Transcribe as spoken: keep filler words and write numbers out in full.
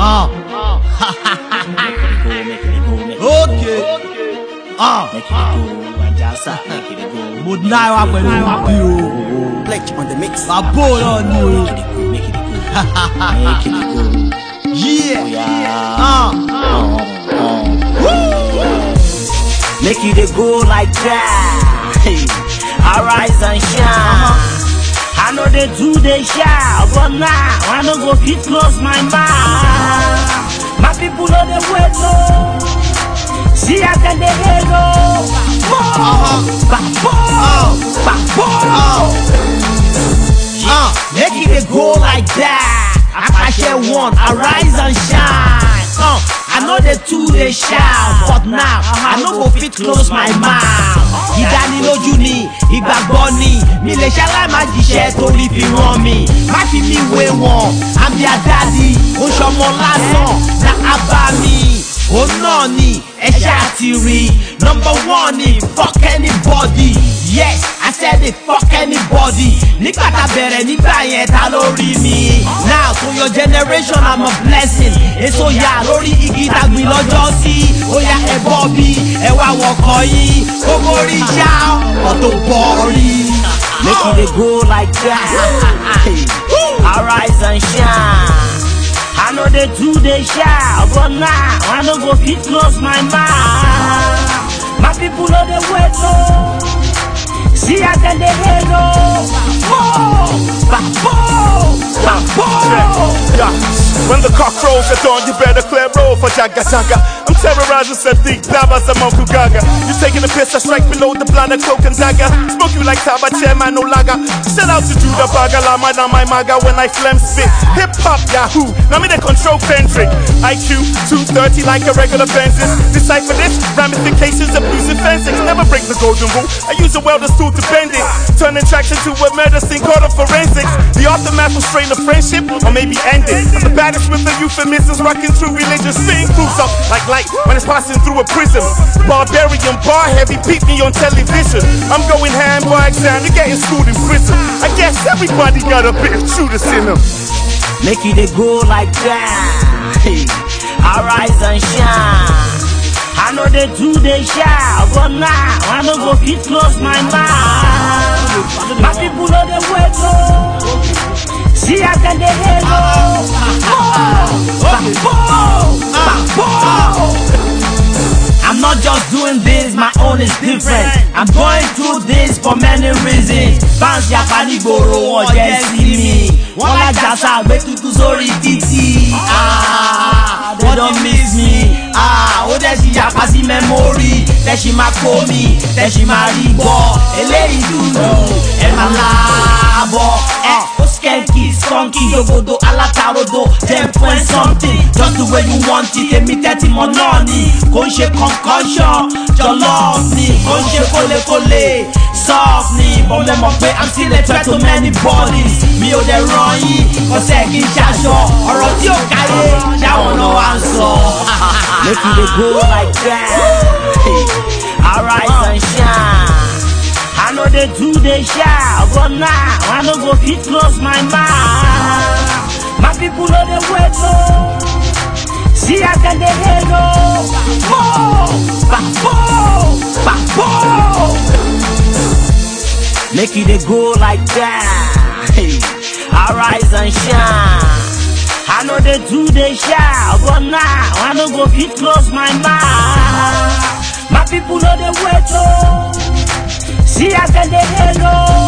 Uh. Okay. Uh. Mo deny wa pẹ̀lú papi o. Pledge on the mix. Babo náà ni o. Yeah. Uh. Make you dey go like that. Hey, arise and shine. I know they do they shout, but now I don't go fit close my mouth. My people know they wait low. See I can they head low. Babo, babo, uh, make it dey go like that. I share one, arise and shine. Uh, I know they too they shout, but now I no go fit close my mouth. Ìdánilójú ni, ìgbàgbọ́ ni, mi lè ṣaláì má jíṣẹ́ torí fi rán mi. Má fi mi wé wọn, I'm their daddy, ó ṣọmọ lásán, na abá mi. Ó náà ni, ẹ ṣáà ti rí. Number one ni, fuck anybody. Yes, I said it, fuck anybody. Nígbà tá bẹ̀rẹ̀ nígbà yẹn ta ló rí mi. Now to your generation I'm a blessing. Èso yà lórí igi tàgbìn lọ́jọ́ sí. Ó yá ẹ bọ́ bí ẹ wá wọkọ̀ yín. Gbogbo rí ṣá ọ̀tọ̀ bọ̀ rí. Make it dey go like that. Arise and shine. I know they do they shout, but now I no go fit close my mouth. My people know they wait low. See I can they head low. Babo, babo, babo. When the cock crows at dawn, you better clear road for Jaga Jaga. I'm terrorizing Sadiq, Dabas and Monku Gaga. You taking a piss, I strike below the blind cloak and dagger. Smoke you like Taba Chairman, no lager. Shout out to Judah Baga, Lama, down my maga when I phlegm spit. Hip hop, Yahoo, now me they control Fentric. I Q two thirty like a regular Benzis. Decipher this, ramifications of losing fences. Never break the golden rule, I use a welder's tool to bend it. Turning tracks into a medicine called a forensics. The aftermath will strain a friendship, or maybe end it. I'm the baddest with the euphemisms, rocking through religious things. Proves up like light when it's passing through a prism. Barbarian, bar heavy, peep me on television. I'm going hand by exam, you're getting schooled in prison. I guess everybody got a bit of Judas in them. Make it dey go like that. Hey, arise and shine. I know they do they shout, but now I no go fit close my mouth. My people know they wait low. See I can they head low. Babo, babo. I'm not just doing this, my own is different. I'm going through this for many reasons. Fans Yapani Goro won't just see me. One like Jasa, wait to do sorry titi. Ah, they don't miss me. Ah, oh there she Yapasi memory. There she ma call me, there she ma ribo. Ele Idulu, Emma Labo. Eh, Oskenki, Skunky, Yogodo, Alatarodo. Ten point something, just the way you want it. Emi thirty mononi, Konshe concussion, your love me, Konshe kole kole, soft me. But them up I'm still a threat to many bodies. Me o de run yi, cause I can shasho. Or of your carry, that one no answer. Make it dey go like that. Arise and shine. I know they do they shout, but now I no go fit close my mouth. My people know they wait low. See I can they head low. Babo, babo. Make it dey go like that. Hey, arise and shine. I know they do they shout, but now I no go fit close my mouth. My people know they wait low. See I can they head low.